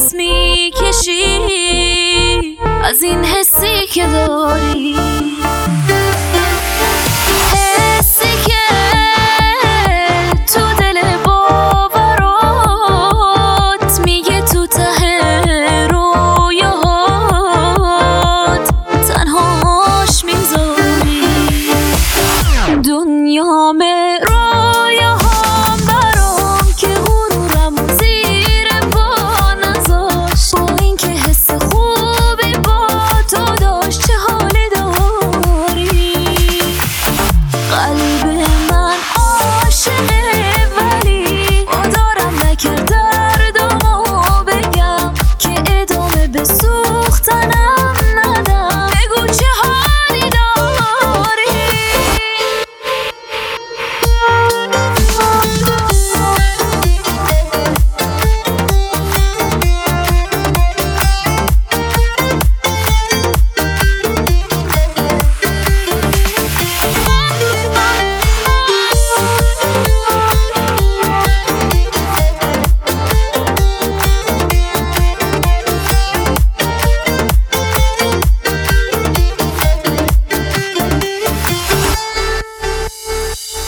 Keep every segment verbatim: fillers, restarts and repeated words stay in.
نفس میکشی از این حسی که داری، حسی که تو دل باورات میگه تو ته رویاهات تنهاش میذاری. دنیام رویاهام برام که غرورم زیر پا نذاشت، با اینکه حس خوبی با تو داشت. چه حالی داری؟ قلب من عاشقه ولی دارم نکرد دردمو بگم که ادامه به سوختنم ندم. بگو چه حالی داری؟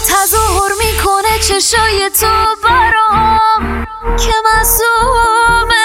تظاهر میکنه چشای تو برام که معصومه،